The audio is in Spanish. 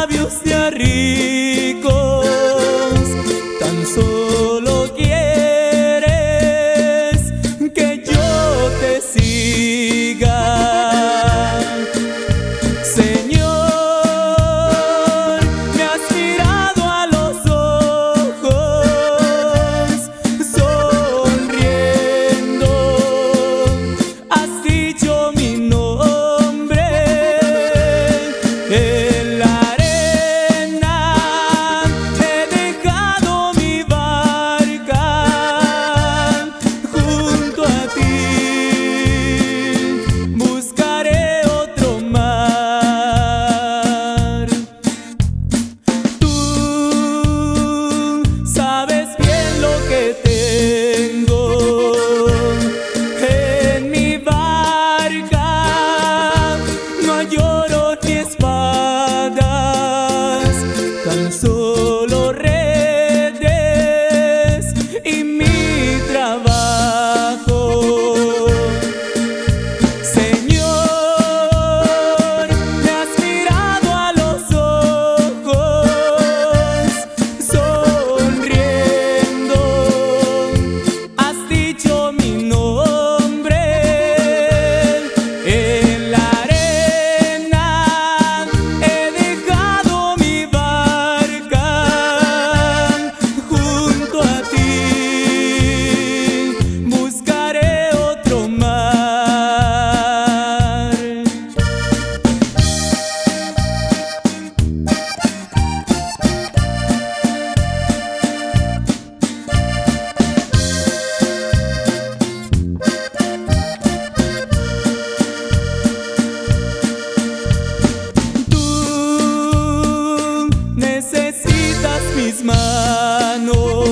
labios ya ricos, tan solo quieres que yo te siga. Señor, me has mirado a los ojos, sonriendo, has dicho mi nombre. En la arena he dejado mi barca, junto a ti buscaré otro mar. Tú sabes bien lo que tengo en mi barca, no hay oro ni espadas, tan solo redes y mi trabajo. Señor, me has mirado a los ojos, sonriendo, has dicho mi nombre. En la arena he dejado mi barca, junto a ti buscaré otro mar. Tú necesitas mis manos